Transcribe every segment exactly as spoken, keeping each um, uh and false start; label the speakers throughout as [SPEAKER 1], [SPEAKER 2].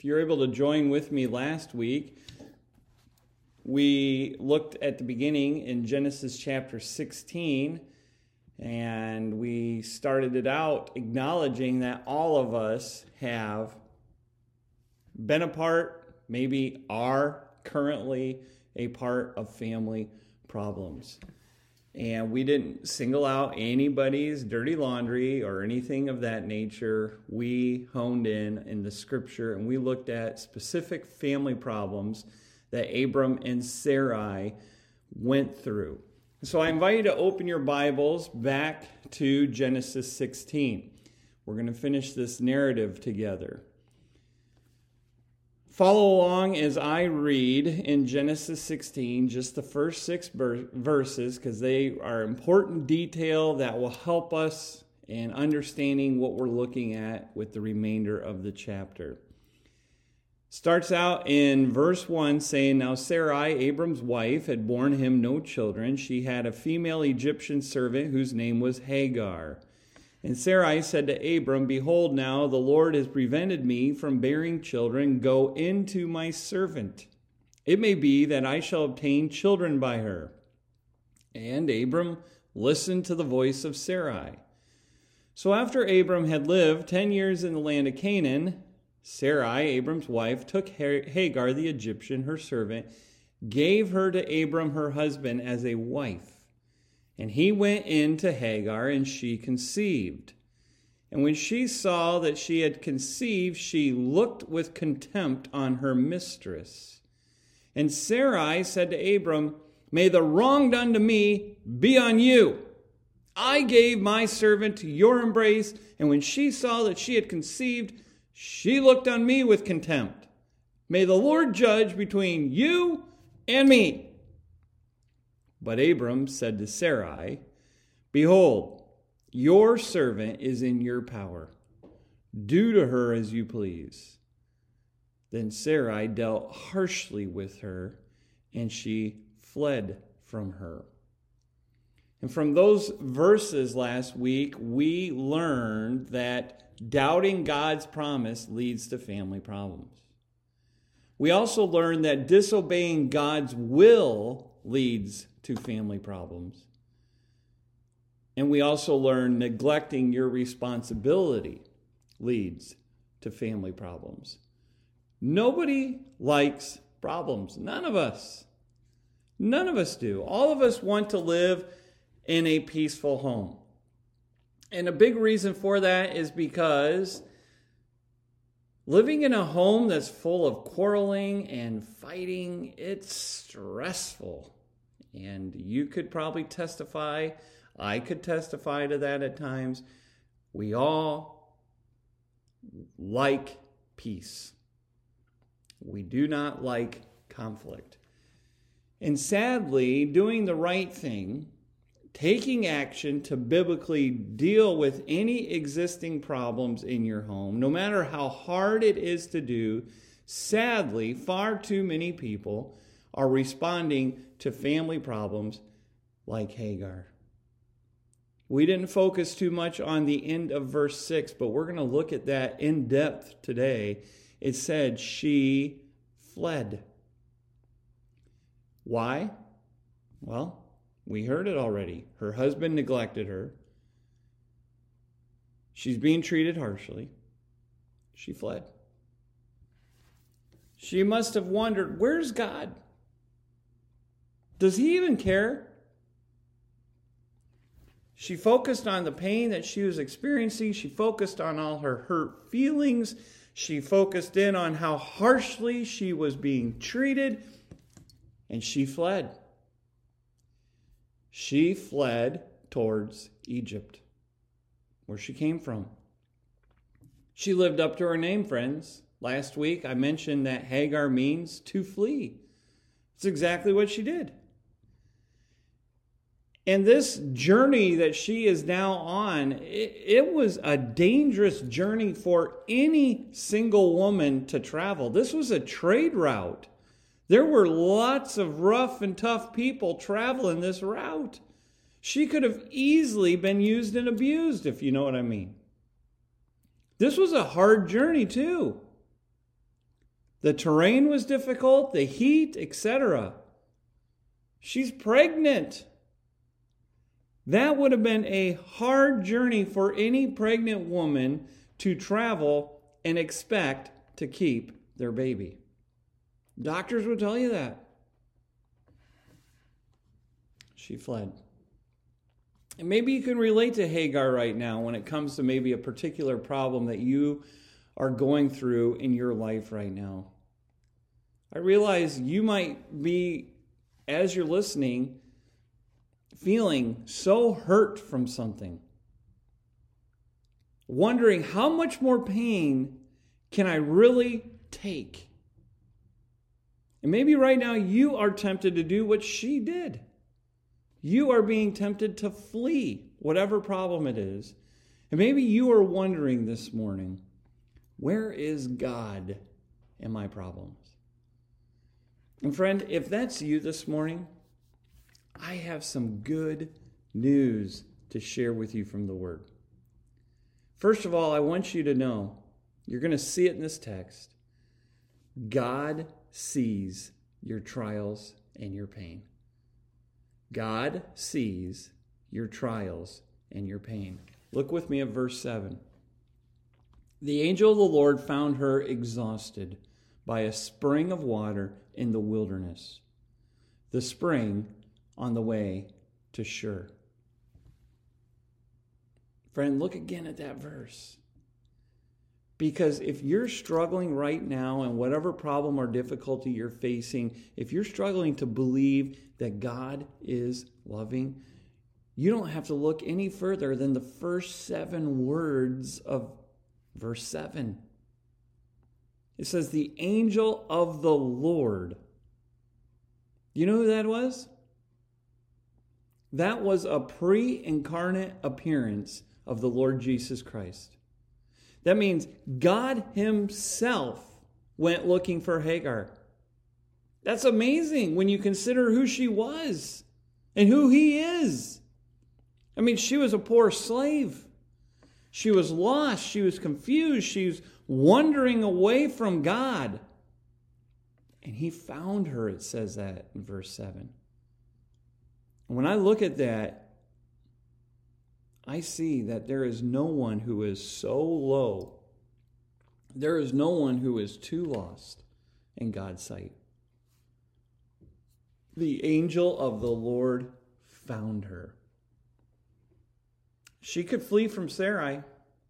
[SPEAKER 1] If you're able to join with me last week, we looked at the beginning in Genesis chapter sixteen, and we started it out acknowledging that all of us have been a part, maybe are currently a part of family problems. And we didn't single out anybody's dirty laundry or anything of that nature. We honed in in the scripture and we looked at specific family problems that Abram and Sarai went through. So I invite you to open your Bibles back to Genesis sixteen. We're going to finish this narrative together. Follow along as I read in Genesis sixteen, just the first six ber- verses, because they are important detail that will help us in understanding what we're looking at with the remainder of the chapter. Starts out in verse one saying, "Now Sarai, Abram's wife, had borne him no children. She had a female Egyptian servant whose name was Hagar. And Sarai said to Abram, 'Behold, now the Lord has prevented me from bearing children. Go into my servant. It may be that I shall obtain children by her.' And Abram listened to the voice of Sarai. So after Abram had lived ten years in the land of Canaan, Sarai, Abram's wife, took Hagar the Egyptian, her servant, gave her to Abram her husband as a wife. And he went in to Hagar, and she conceived. And when she saw that she had conceived, she looked with contempt on her mistress. And Sarai said to Abram, 'May the wrong done to me be on you. I gave my servant to your embrace, and when she saw that she had conceived, she looked on me with contempt. May the Lord judge between you and me.' But Abram said to Sarai, 'Behold, your servant is in your power. Do to her as you please.' Then Sarai dealt harshly with her, and she fled from her." And from those verses last week, we learned that doubting God's promise leads to family problems. We also learned that disobeying God's will leads to family problems. And we also learned neglecting your responsibility leads to family problems. Nobody likes problems. None of us. None of us do. All of us want to live in a peaceful home. And a big reason for that is because living in a home that's full of quarreling and fighting, it's stressful. And you could probably testify, I could testify to that at times. We all like peace. We do not like conflict. And sadly, doing the right thing, taking action to biblically deal with any existing problems in your home, no matter how hard it is to do, sadly, far too many people are responding to family problems like Hagar. We didn't focus too much on the end of verse six, but we're going to look at that in depth today. It said she fled. Why? Well, we heard it already. Her husband neglected her. She's being treated harshly. She fled. She must have wondered, where's God? Does he even care? She focused on the pain that she was experiencing. She focused on all her hurt feelings. She focused in on how harshly she was being treated. And she fled. She fled towards Egypt, where she came from. She lived up to her name, friends. Last week I mentioned that Hagar means to flee. It's exactly what she did. And this journey that she is now on, it, it was a dangerous journey for any single woman to travel. This was a trade route. There were lots of rough and tough people traveling this route. She could have easily been used and abused, if you know what I mean. This was a hard journey too. The terrain was difficult, the heat, et cetera. She's pregnant. That would have been a hard journey for any pregnant woman to travel and expect to keep their baby. Doctors would tell you that. She fled. And maybe you can relate to Hagar right now when it comes to maybe a particular problem that you are going through in your life right now. I realize you might be, as you're listening, feeling so hurt from something. Wondering how much more pain can I really take? And maybe right now you are tempted to do what she did. You are being tempted to flee whatever problem it is. And maybe you are wondering this morning, where is God in my problems? And friend, if that's you this morning, I have some good news to share with you from the Word. First of all, I want you to know, you're going to see it in this text, God sees your trials and your pain. God sees your trials and your pain. Look with me at verse seven. The angel of the Lord found her exhausted by a spring of water in the wilderness, the spring on the way to Shur. Friend, look again at that verse. Because if you're struggling right now in whatever problem or difficulty you're facing, if you're struggling to believe that God is loving, you don't have to look any further than the first seven words of verse seven. It says, the angel of the Lord. You know who that was? That was a pre-incarnate appearance of the Lord Jesus Christ. That means God himself went looking for Hagar. That's amazing when you consider who she was and who he is. I mean, she was a poor slave. She was lost. She was confused. She was wandering away from God. And he found her, it says that in verse seven. When I look at that, I see that there is no one who is so low. There is no one who is too lost in God's sight. The angel of the Lord found her. She could flee from Sarai,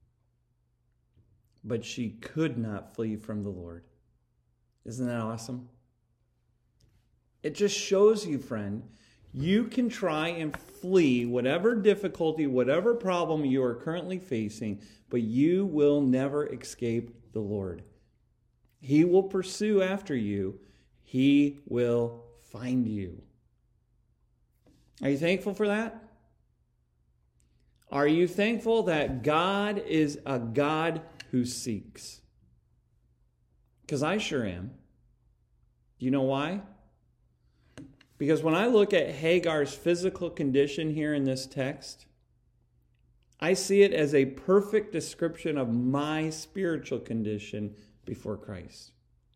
[SPEAKER 1] but she could not flee from the Lord. Isn't that awesome? It just shows you, friend, you can try and flee whatever difficulty, whatever problem you are currently facing, but you will never escape the Lord. He will pursue after you. He will find you. Are you thankful for that? Are you thankful that God is a God who seeks? Because I sure am. Do you know why? Because when I look at Hagar's physical condition here in this text, I see it as a perfect description of my spiritual condition before Christ.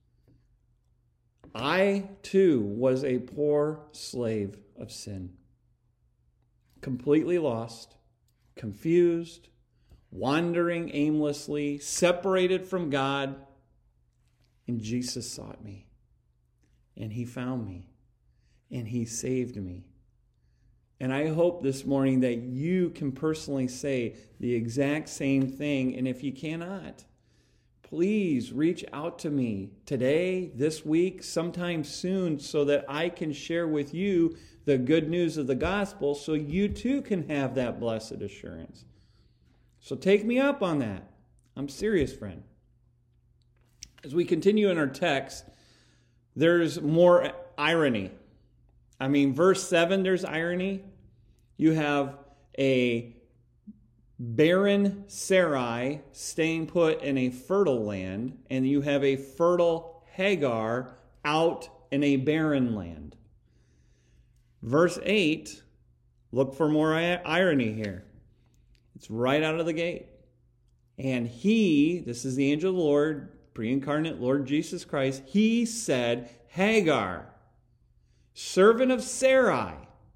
[SPEAKER 1] I, too, was a poor slave of sin. Completely lost, confused, wandering aimlessly, separated from God. And Jesus sought me. And he found me. And he saved me. And I hope this morning that you can personally say the exact same thing. And if you cannot, please reach out to me today, this week, sometime soon, so that I can share with you the good news of the gospel so you too can have that blessed assurance. So take me up on that. I'm serious, friend. As we continue in our text, there's more irony. I mean, verse seven, there's irony. You have a barren Sarai staying put in a fertile land, and you have a fertile Hagar out in a barren land. Verse eight, look for more irony here. It's right out of the gate. And he, this is the angel of the Lord pre-incarnate Lord Jesus Christ, he said, Hagar, servant of Sarai.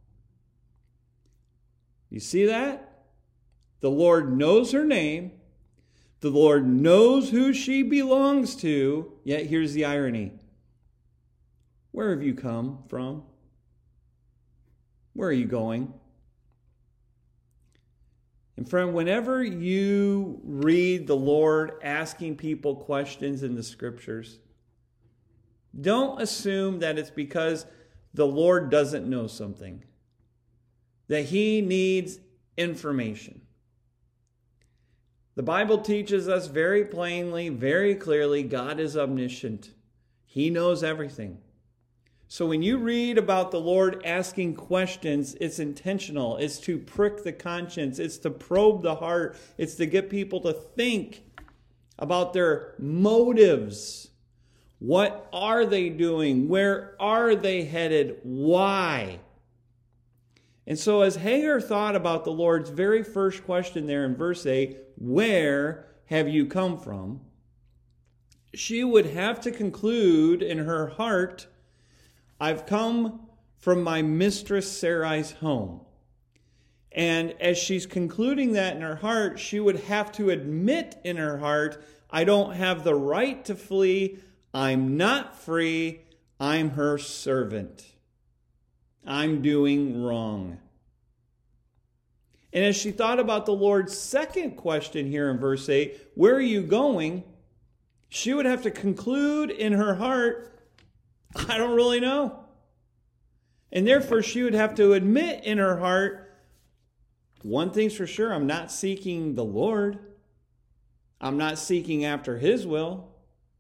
[SPEAKER 1] You see that? The Lord knows her name. The Lord knows who she belongs to. Yet here's the irony. Where have you come from? Where are you going? And friend, whenever you read the Lord asking people questions in the scriptures, don't assume that it's because the Lord doesn't know something, that he needs information. The Bible teaches us very plainly, very clearly, God is omniscient. He knows everything. So when you read about the Lord asking questions, it's intentional. It's to prick the conscience. It's to probe the heart. It's to get people to think about their motives. What are they doing? Where are they headed? Why? And so as Hagar thought about the Lord's very first question there in verse eight, where have you come from? She would have to conclude in her heart, I've come from my mistress Sarai's home. And as she's concluding that in her heart, she would have to admit in her heart, I don't have the right to flee. I'm not free. I'm her servant. I'm doing wrong. And as she thought about the Lord's second question here in verse eight, where are you going? She would have to conclude in her heart, I don't really know. And therefore she would have to admit in her heart, one thing's for sure, I'm not seeking the Lord. I'm not seeking after his will.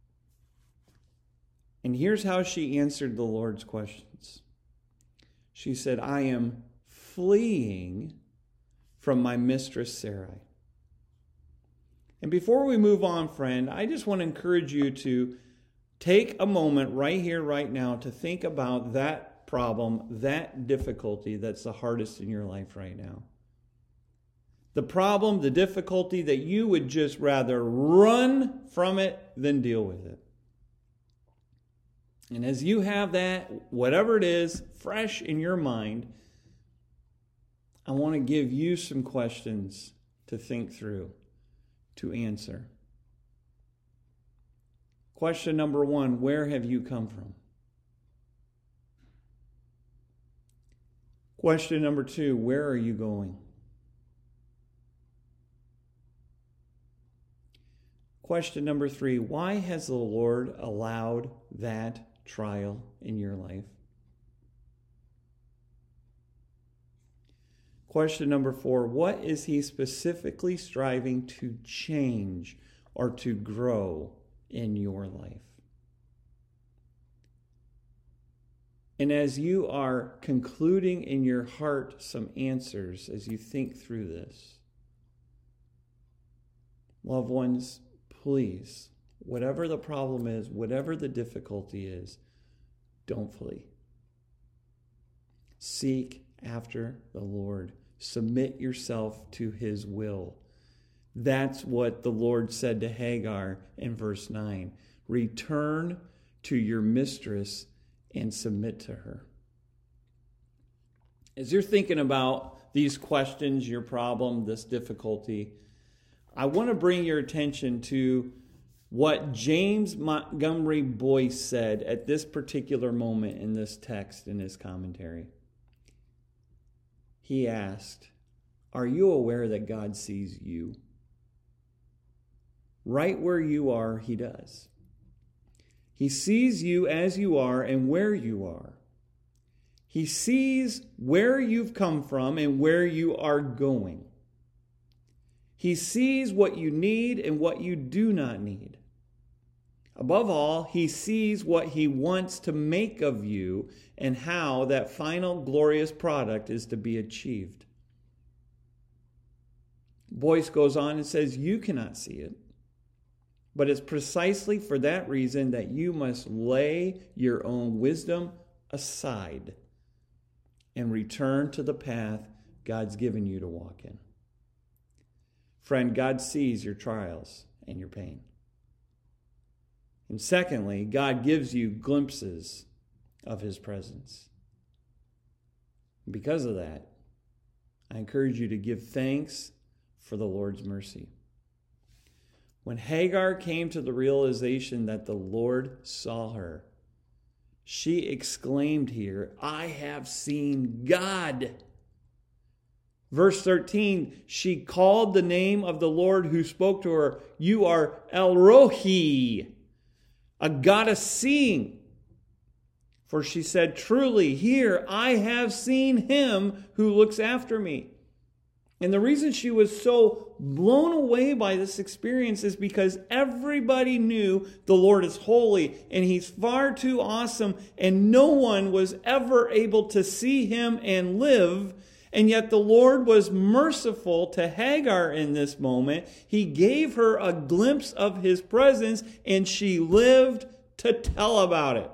[SPEAKER 1] And here's how she answered the Lord's questions. She said, I am fleeing from my mistress Sarai. And before we move on, friend, I just want to encourage you to take a moment right here, right now, to think about that problem, that difficulty that's the hardest in your life right now. The problem, the difficulty that you would just rather run from it than deal with it. And as you have that, whatever it is, fresh in your mind, I want to give you some questions to think through, to answer. Question number one, where have you come from? Question number two, where are you going? Question number three, why has the Lord allowed that trial in your life? Question number four, what is he specifically striving to change or to grow in your life? And as you are concluding in your heart some answers as you think through this, loved ones, please, whatever the problem is, whatever the difficulty is, don't flee. Seek after the Lord. Submit yourself to his will. That's what the Lord said to Hagar in verse nine. Return to your mistress and submit to her. As you're thinking about these questions, your problem, this difficulty, I want to bring your attention to what James Montgomery Boyce said at this particular moment in this text in his commentary. He asked, are you aware that God sees you? Right where you are, he does. He sees you as you are and where you are. He sees where you've come from and where you are going. He sees what you need and what you do not need. Above all, he sees what he wants to make of you and how that final glorious product is to be achieved. Boyce goes on and says, you cannot see it, but it's precisely for that reason that you must lay your own wisdom aside and return to the path God's given you to walk in. Friend, God sees your trials and your pain. And secondly, God gives you glimpses of his presence. Because of that, I encourage you to give thanks for the Lord's mercy. When Hagar came to the realization that the Lord saw her, she exclaimed here, I have seen God. Verse thirteen, she called the name of the Lord who spoke to her, you are El Rohi, a God of seeing. For she said, truly, here I have seen him who looks after me. And the reason she was so blown away by this experience is because everybody knew the Lord is holy and he's far too awesome, and no one was ever able to see him and live. And yet the Lord was merciful to Hagar in this moment. He gave her a glimpse of his presence, and she lived to tell about it.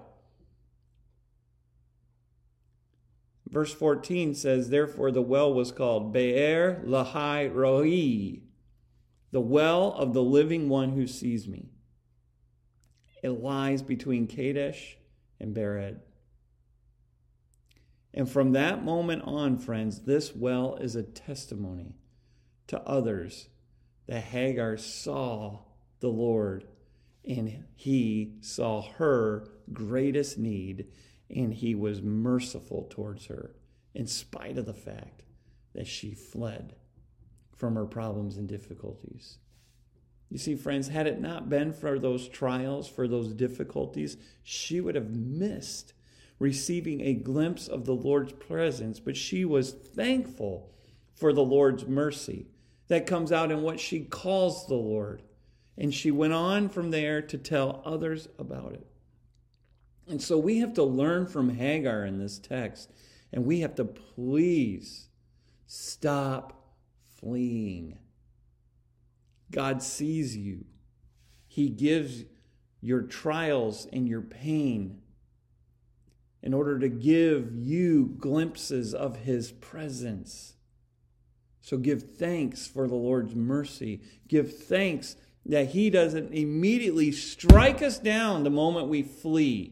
[SPEAKER 1] Verse fourteen says, therefore the well was called Be'er Lahai Roi, the well of the living one who sees me. It lies between Kadesh and Bered. And from that moment on, friends, this well is a testimony to others that Hagar saw the Lord and he saw her greatest need, and he was merciful towards her in spite of the fact that she fled from her problems and difficulties. You see, friends, had it not been for those trials, for those difficulties, she would have missed receiving a glimpse of the Lord's presence. But she was thankful for the Lord's mercy. That comes out in what she calls the Lord. And she went on from there to tell others about it. And so we have to learn from Hagar in this text. And we have to please stop fleeing. God sees you. He gives your trials and your pain in order to give you glimpses of his presence. So give thanks for the Lord's mercy. Give thanks that he doesn't immediately strike us down the moment we flee.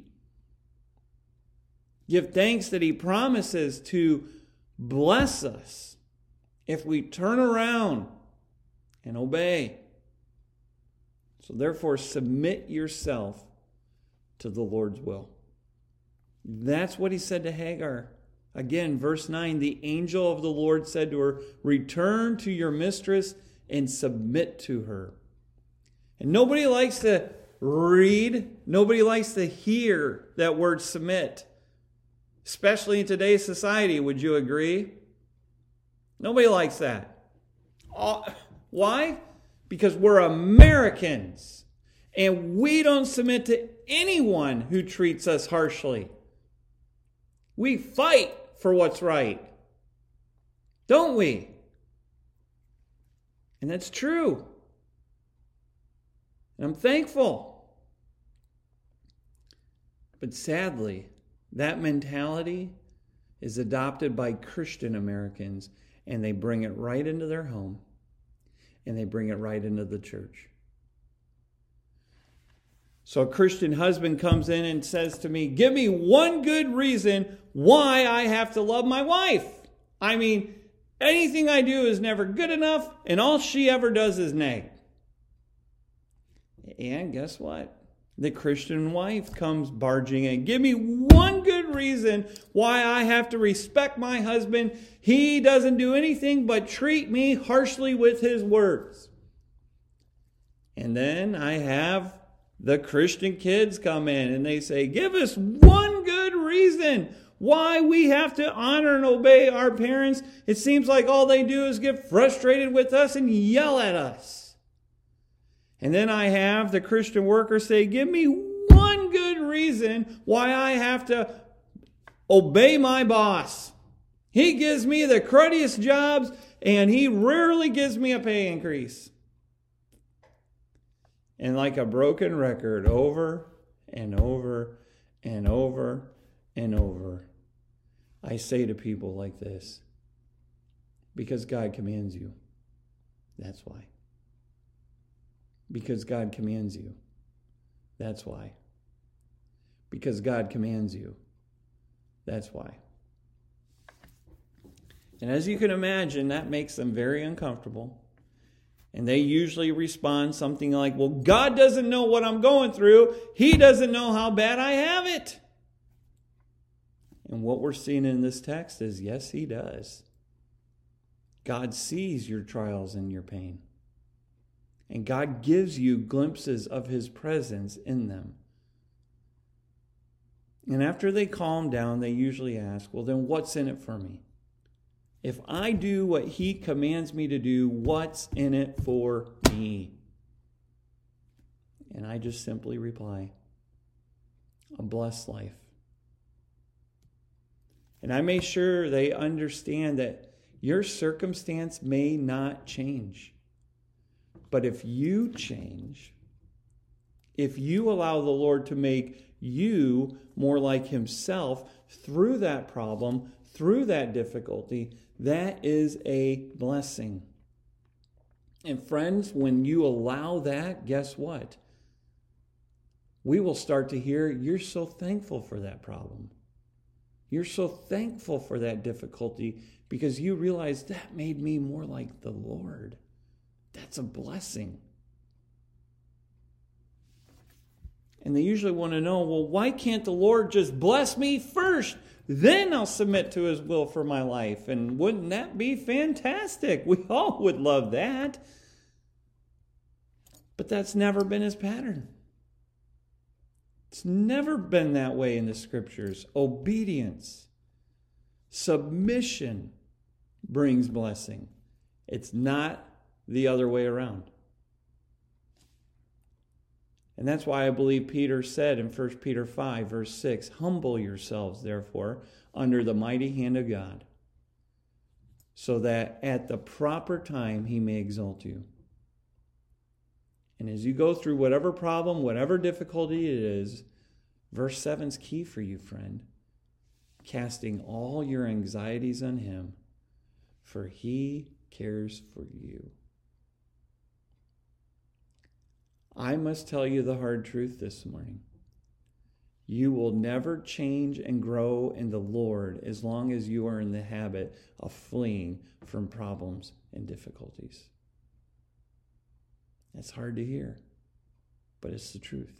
[SPEAKER 1] Give thanks that he promises to bless us if we turn around and obey. So therefore, submit yourself to the Lord's will. That's what he said to Hagar. Again, verse nine, the angel of the Lord said to her, return to your mistress and submit to her. And nobody likes to read, nobody likes to hear that word submit. Especially in today's society, would you agree? Nobody likes that. Why? Because we're Americans, and we don't submit to anyone who treats us harshly. We fight for what's right, don't we? And that's true. And I'm thankful. But sadly, that mentality is adopted by Christian Americans, and they bring it right into their home, and they bring it right into the church. So a Christian husband comes in and says to me, give me one good reason why I have to love my wife. I mean, anything I do is never good enough, and all she ever does is nag. And guess what? The Christian wife comes barging in. Give me one good reason why I have to respect my husband. He doesn't do anything but treat me harshly with his words. And then I have the Christian kids come in and they say, give us one good reason why we have to honor and obey our parents. It seems like all they do is get frustrated with us and yell at us. And then I have the Christian worker say, give me one good reason why I have to obey my boss. He gives me the cruddiest jobs, and he rarely gives me a pay increase. And like a broken record, over and over and over and over, I say to people like this, because God commands you. That's why. Because God commands you. That's why. Because God commands you. That's why. And as you can imagine, that makes them very uncomfortable. And they usually respond something like, well, God doesn't know what I'm going through. He doesn't know how bad I have it. And what we're seeing in this text is, yes, He does. God sees your trials and your pain. And God gives you glimpses of His presence in them. And after they calm down, they usually ask, well, then what's in it for me? If I do what He commands me to do, what's in it for me? And I just simply reply, a blessed life. And I make sure they understand that your circumstance may not change. But if you change, if you allow the Lord to make you more like Himself through that problem, through that difficulty, that is a blessing. And friends, when you allow that, guess what? We will start to hear, you're so thankful for that problem. You're so thankful for that difficulty because you realize that made me more like the Lord. That's a blessing. And they usually want to know, well, why can't the Lord just bless me first? Then I'll submit to His will for my life. And wouldn't that be fantastic? We all would love that. But that's never been His pattern. It's never been that way in the Scriptures. Obedience, submission brings blessing. It's not the other way around. And that's why I believe Peter said in First Peter five, verse six, humble yourselves, therefore, under the mighty hand of God, so that at the proper time He may exalt you. And as you go through whatever problem, whatever difficulty it is, verse seven is key for you, friend. Casting all your anxieties on Him, for He cares for you. I must tell you the hard truth this morning. You will never change and grow in the Lord as long as you are in the habit of fleeing from problems and difficulties. That's hard to hear, but it's the truth.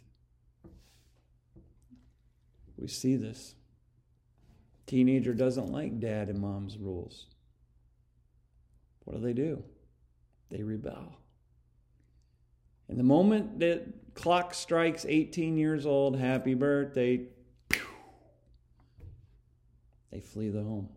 [SPEAKER 1] We see this. Teenager doesn't like dad and mom's rules. What do they do? They rebel. And the moment that clock strikes eighteen years old, happy birthday, pew, they flee the home.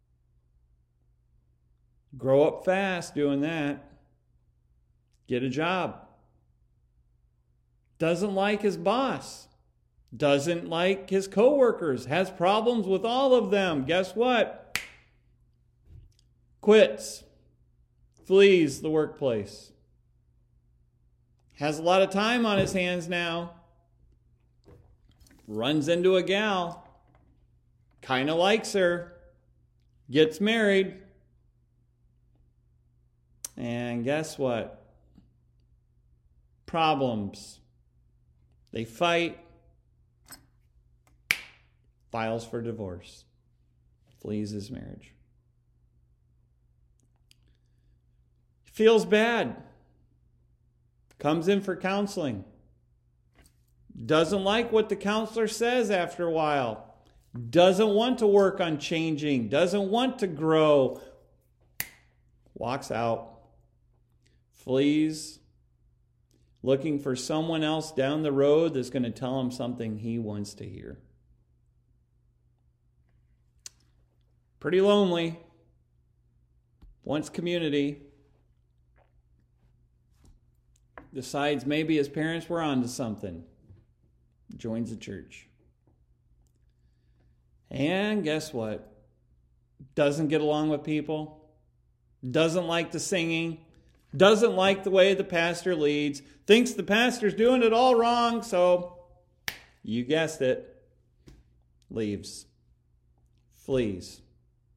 [SPEAKER 1] Grow up fast doing that. Get a job. Doesn't like his boss. Doesn't like his coworkers. Has problems with all of them. Guess what? Quits. Flees the workplace. Has a lot of time on his hands now. Runs into a gal. Kind of likes her. Gets married. And guess what? Problems. They fight. Files for divorce. Flees his marriage. Feels bad. Comes in for counseling. Doesn't like what the counselor says after a while. Doesn't want to work on changing. Doesn't want to grow. Walks out. Flees. Looking for someone else down the road that's going to tell him something he wants to hear. Pretty lonely. Wants community. Decides maybe his parents were onto something. Joins the church. And guess what? Doesn't get along with people. Doesn't like the singing. Doesn't like the way the pastor leads. Thinks the pastor's doing it all wrong. So, you guessed it. Leaves. Flees.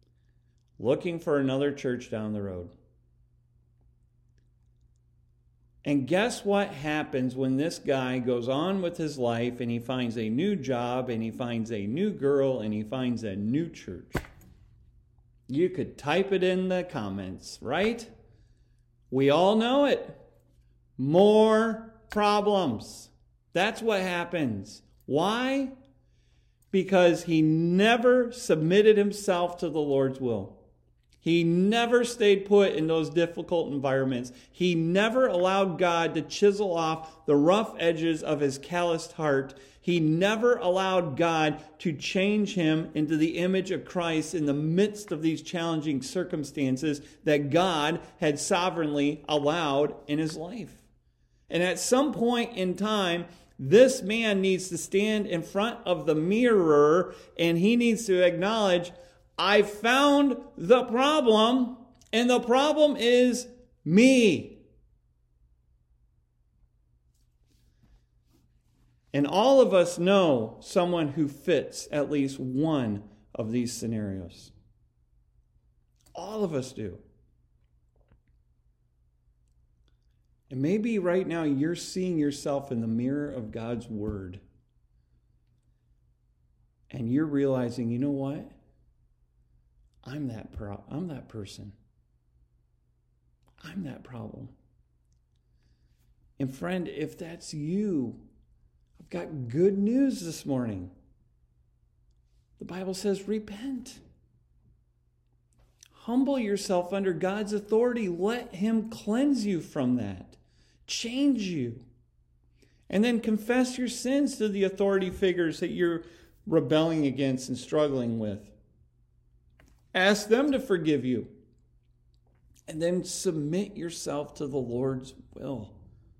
[SPEAKER 1] Looking for another church down the road. And guess what happens when this guy goes on with his life and he finds a new job and he finds a new girl and he finds a new church? You could type it in the comments, right? We all know it. More problems. That's what happens. Why? Because he never submitted himself to the Lord's will. He never stayed put in those difficult environments. He never allowed God to chisel off the rough edges of his calloused heart. He never allowed God to change him into the image of Christ in the midst of these challenging circumstances that God had sovereignly allowed in his life. And at some point in time, this man needs to stand in front of the mirror and he needs to acknowledge, I found the problem, and the problem is me. And all of us know someone who fits at least one of these scenarios. All of us do. And maybe right now you're seeing yourself in the mirror of God's Word. And you're realizing, you know what? I'm that pro- I'm that person. I'm that problem. And friend, if that's you, I've got good news this morning. The Bible says repent. Humble yourself under God's authority. Let him cleanse you from that. Change you. And then confess your sins to the authority figures that you're rebelling against and struggling with. Ask them to forgive you. And then submit yourself to the Lord's will.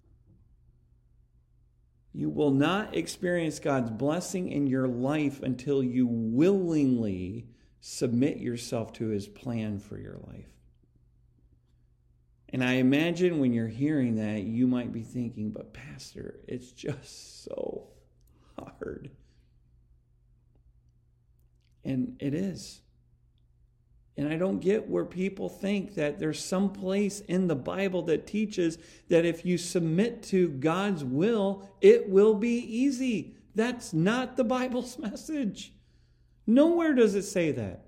[SPEAKER 1] You will not experience God's blessing in your life until you willingly submit yourself to his plan for your life. And I imagine when you're hearing that, you might be thinking, but Pastor, it's just so hard. And it is. And I don't get where people think that there's some place in the Bible that teaches that if you submit to God's will, it will be easy. That's not the Bible's message. Nowhere does it say that.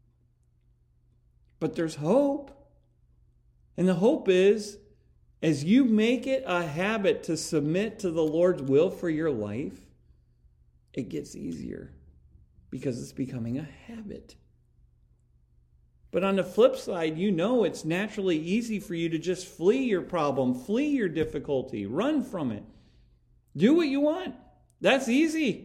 [SPEAKER 1] But there's hope. And the hope is, as you make it a habit to submit to the Lord's will for your life, it gets easier because it's becoming a habit. But on the flip side, you know it's naturally easy for you to just flee your problem, flee your difficulty, run from it. Do what you want. That's easy.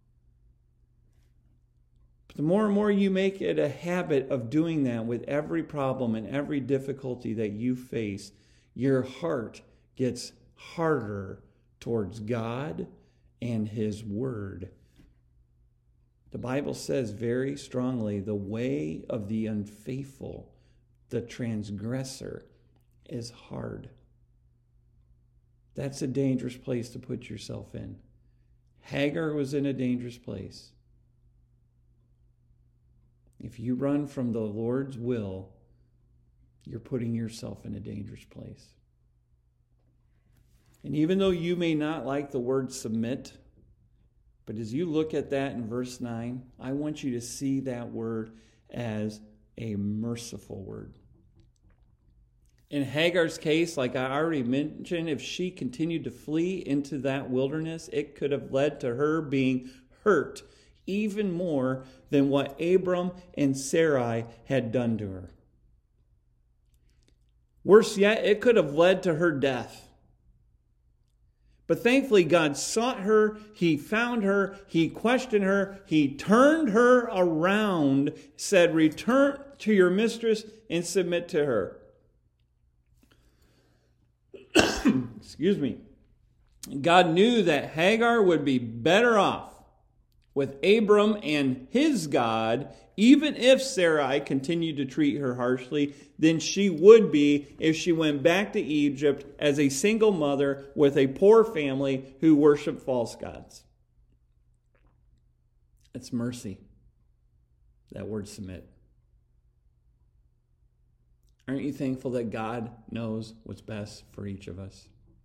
[SPEAKER 1] But the more and more you make it a habit of doing that with every problem and every difficulty that you face, your heart gets harder towards God and his word. The Bible says very strongly, the way of the unfaithful, the transgressor, is hard. That's a dangerous place to put yourself in. Hagar was in a dangerous place. If you run from the Lord's will, you're putting yourself in a dangerous place. And even though you may not like the word submit, but as you look at that in verse nine, I want you to see that word as a merciful word. In Hagar's case, like I already mentioned, if she continued to flee into that wilderness, it could have led to her being hurt even more than what Abram and Sarai had done to her. Worse yet, it could have led to her death. But thankfully, God sought her, he found her, he questioned her, he turned her around, said, return to your mistress and submit to her. Excuse me. God knew that Hagar would be better off with Abram and his God, even if Sarai continued to treat her harshly, than she would be if she went back to Egypt as a single mother with a poor family who worshiped false gods. It's mercy. That word submit. Aren't you thankful that God knows what's best for each of us?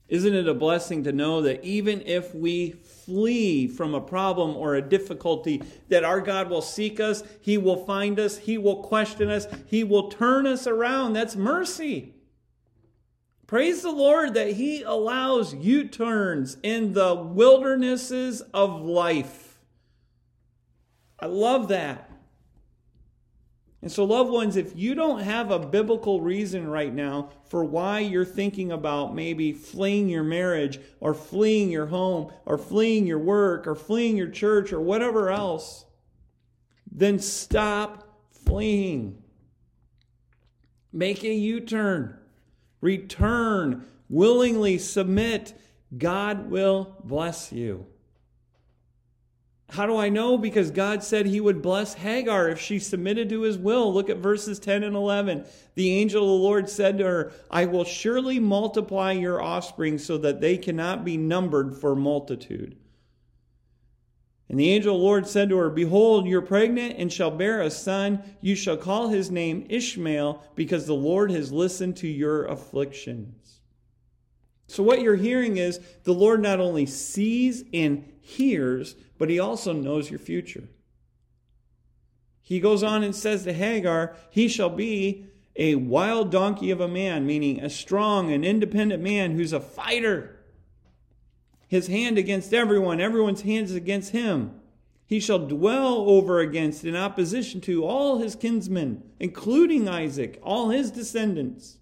[SPEAKER 1] Isn't it a blessing to know that even if we flee from a problem or a difficulty, that our God will seek us, He will find us, He will question us, He will turn us around. That's mercy. Praise the Lord that He allows U-turns in the wildernesses of life. I love that. And so, loved ones, if you don't have a biblical reason right now for why you're thinking about maybe fleeing your marriage or fleeing your home or fleeing your work or fleeing your church or whatever else, then stop fleeing. Make a U-turn. Return. Willingly submit. God will bless you. How do I know? Because God said He would bless Hagar if she submitted to His will. Look at verses ten and eleven. The angel of the Lord said to her, I will surely multiply your offspring so that they cannot be numbered for multitude. And the angel of the Lord said to her, Behold, you're pregnant and shall bear a son. You shall call his name Ishmael, because the Lord has listened to your afflictions. So what you're hearing is the Lord not only sees and hears, but He also knows your future. He goes on and says to Hagar, he shall be a wild donkey of a man, meaning a strong and independent man who's a fighter. His hand against everyone, everyone's hands against him. He shall dwell over against, in opposition to, all his kinsmen, including Isaac, all his descendants.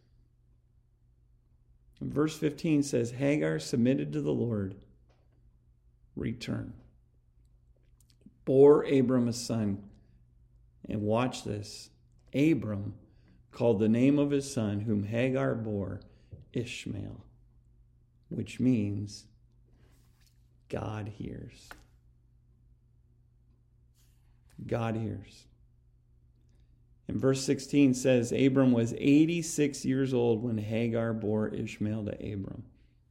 [SPEAKER 1] And verse fifteen says, Hagar submitted to the Lord. Return. Bore Abram a son. And watch this. Abram called the name of his son, whom Hagar bore, Ishmael, which means God hears. God hears. And verse sixteen says, Abram was eighty-six years old when Hagar bore Ishmael to Abram.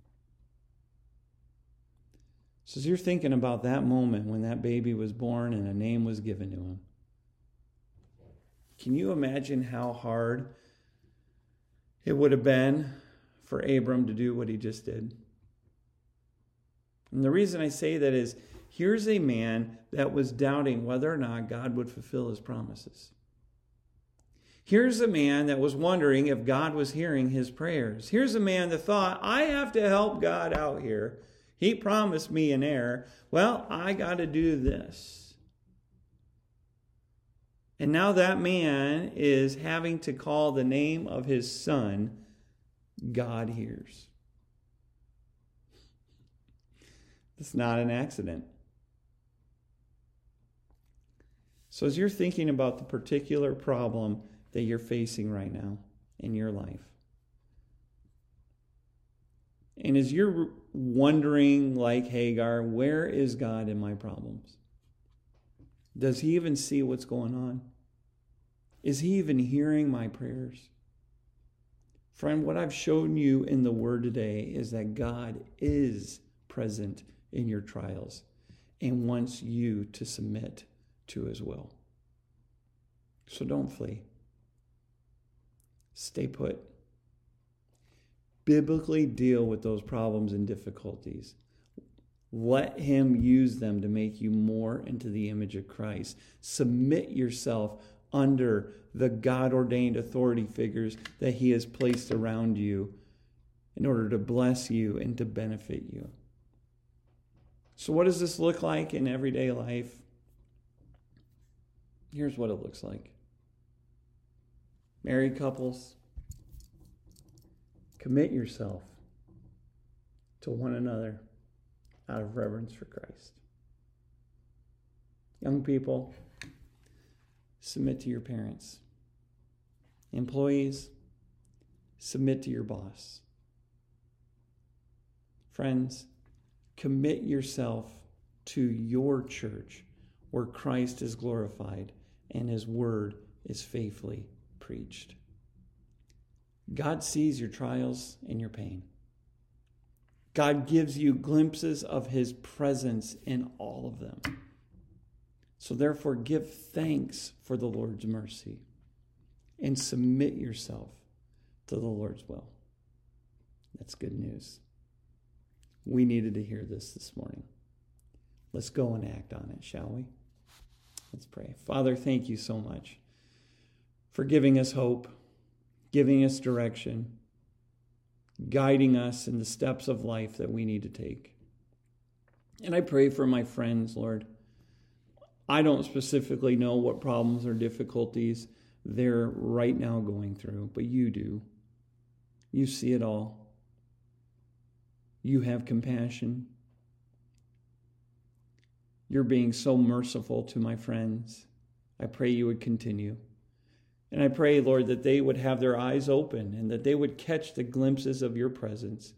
[SPEAKER 1] So as you're thinking about that moment when that baby was born and a name was given to him, can you imagine how hard it would have been for Abram to do what he just did? And the reason I say that is, here's a man that was doubting whether or not God would fulfill His promises. Here's a man that was wondering if God was hearing his prayers. Here's a man that thought, I have to help God out here. He promised me an heir. Well, I got to do this. And now that man is having to call the name of his son, God hears. It's not an accident. So as you're thinking about the particular problem that you're facing right now in your life, and as you're wondering, like Hagar, where is God in my problems? Does He even see what's going on? Is He even hearing my prayers? Friend, what I've shown you in the Word today is that God is present in your trials and wants you to submit to His will. So don't flee. Stay put. Biblically deal with those problems and difficulties. Let Him use them to make you more into the image of Christ. Submit yourself under the God-ordained authority figures that He has placed around you in order to bless you and to benefit you. So what does this look like in everyday life? Here's what it looks like. Married couples, commit yourself to one another out of reverence for Christ. Young people, submit to your parents. Employees, submit to your boss. Friends, commit yourself to your church where Christ is glorified and His word is faithfully preached. God sees your trials and your pain. God gives you glimpses of His presence in all of them. So therefore, give thanks for the Lord's mercy and submit yourself to the Lord's will. That's good news. We needed to hear this this morning. Let's go and act on it, shall we? Let's pray. Father, thank you so much for giving us hope, giving us direction, guiding us in the steps of life that we need to take. And I pray for my friends, Lord. I don't specifically know what problems or difficulties they're right now going through, but you do. You see it all. You have compassion. You're being so merciful to my friends. I pray you would continue. And I pray, Lord, that they would have their eyes open and that they would catch the glimpses of your presence.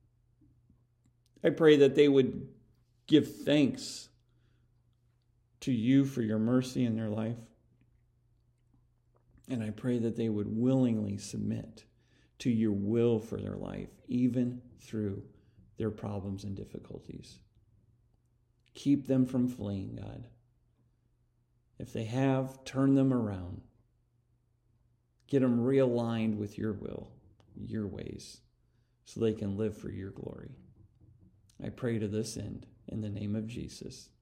[SPEAKER 1] I pray that they would give thanks to you for your mercy in their life. And I pray that they would willingly submit to your will for their life, even through their problems and difficulties. Keep them from fleeing, God. If they have, turn them around. Get them realigned with your will, your ways, so they can live for your glory. I pray to this end, in the name of Jesus.